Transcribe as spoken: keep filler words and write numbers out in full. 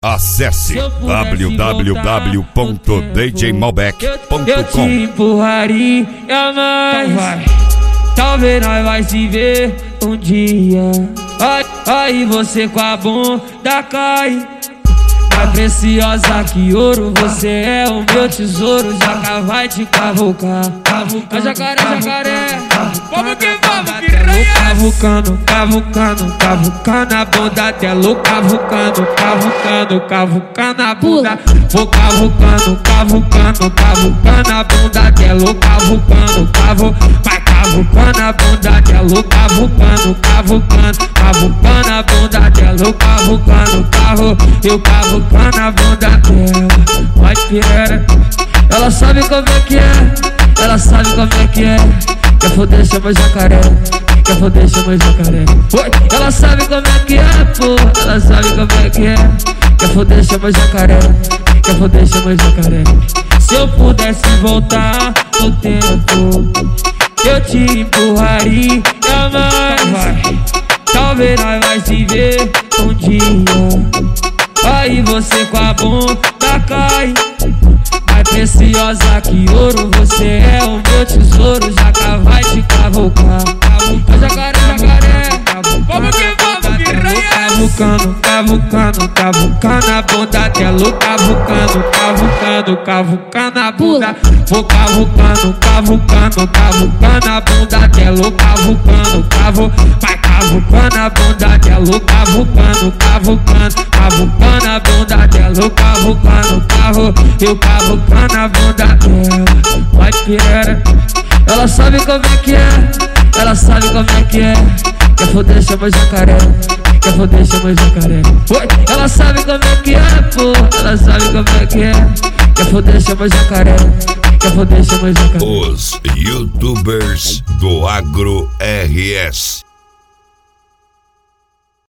Acesse w w w ponto d j malbec ponto com. Eu te empurraria mais. Vai. Talvez nós vai se ver um dia. Aí, aí você com a bunda cai. Mais preciosa que ouro, você é o meu tesouro. Jaca vai te cavucar. A jacaré, jacaré. Vamos que vamos, piranha. Cavucando, cavucando, cavucando a bunda até louco. Cavucando, cavucando, cavucando a bunda. Vou cavucando, cavucando, cavucando a bunda até louco. Cavucando, cavu, vai cavucando a bunda até louco. Cavucando, cavucando, cavucando a bunda até louco. Cavucando, carro, eu cavucando a bunda dela. Vai piranha. Ela sabe como é que é. Ela sabe como é que é. Quer foder, chama jacaré. Quer foder, chama jacaré. Oi. Ela sabe como é que é, pô. Ela sabe como é que é. Quer foder, chama jacaré. Quer foder, chama jacaré. Se eu pudesse voltar no tempo, eu te empurraria mais. Talvez nós vai se ver um dia. Aí você com a bunda cai. Mais preciosa que ouro, você é o meu tesouro. Jaca vai te cavucar. Jacaré, jacaré. Vamos que vamos, piranha. Cavucando, cavucando, cavucando a bunda até louco. Cavucando, cavucando, cavucando a bunda. Vou cavucando, cavucando, cavucando a bunda até louco. Cavucando, cavu, vai cavucando a bunda até louco. Cavucando, cavucando, cavucando a bunda até louco. Cavucando, carro, eu cavucando a bunda dela. Vai piranha. Ela sabe como é que é. Ela sabe como é que é. Quer foder, chama jacaré. Quer foder, chama jacaré. Oi. Ela sabe como é que é, pô. Ela sabe como é que é. Quer foder, chama jacaré. Quer foder, chama jacaré. Os YouTubers do Agro R S.